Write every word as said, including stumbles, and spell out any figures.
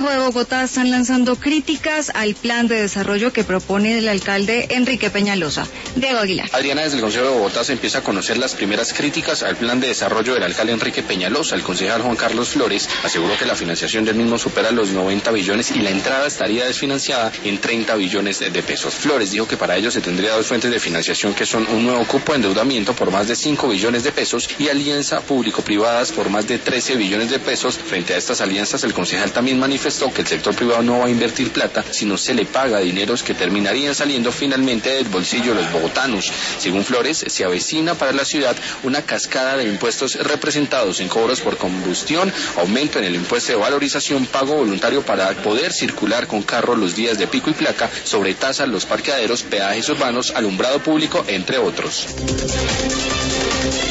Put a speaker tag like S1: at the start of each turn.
S1: Consejo de Bogotá están lanzando críticas al plan de desarrollo que propone el alcalde Enrique Peñalosa. Diego Aguilar.
S2: Adriana, desde el Consejo de Bogotá se empieza a conocer las primeras críticas al plan de desarrollo del alcalde Enrique Peñalosa. El concejal Juan Carlos Flores aseguró que la financiación del mismo supera los noventa billones y la entrada estaría desfinanciada en treinta billones de pesos. Flores dijo que para ello se tendría dos fuentes de financiación que son un nuevo cupo de endeudamiento por más de cinco billones de pesos y alianza público-privadas por más de trece billones de pesos. Frente a estas alianzas, el concejal también manifestó que el sector privado no va a invertir plata, sino se le paga dineros que terminarían saliendo finalmente del bolsillo de los bogotanos. Según Flores, se avecina para la ciudad una cascada de impuestos representados en cobros por combustión, aumento en el impuesto de valorización, pago voluntario para poder circular con carro los días de pico y placa, sobretasas los parqueaderos, peajes urbanos, alumbrado público, entre otros.